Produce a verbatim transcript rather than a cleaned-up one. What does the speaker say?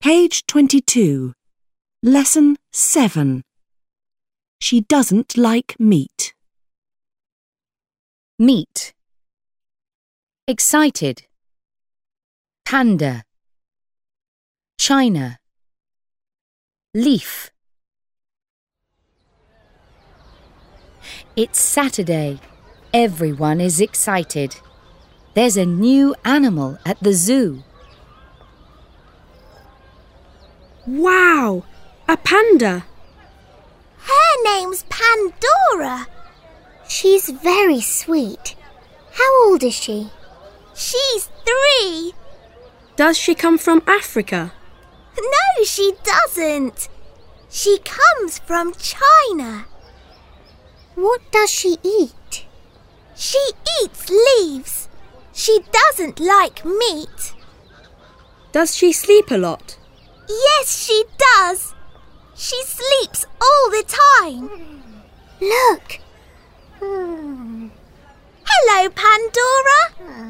Page twenty-two. Lesson seven. She doesn't like meat. Meat. Excited. Panda. China. Leaf. It's Saturday. Everyone is excited. There's a new animal at the zoo. Wow! A panda! Her name's Pandora. She's very sweet. How old is she? She's three. Does she come from Africa? No, she doesn't. She comes from China. What does she eat? She eats leaves. She doesn't like meat. Does she sleep a lot? Yes, she does. She sleeps all the time. Look! Hello, Pandora.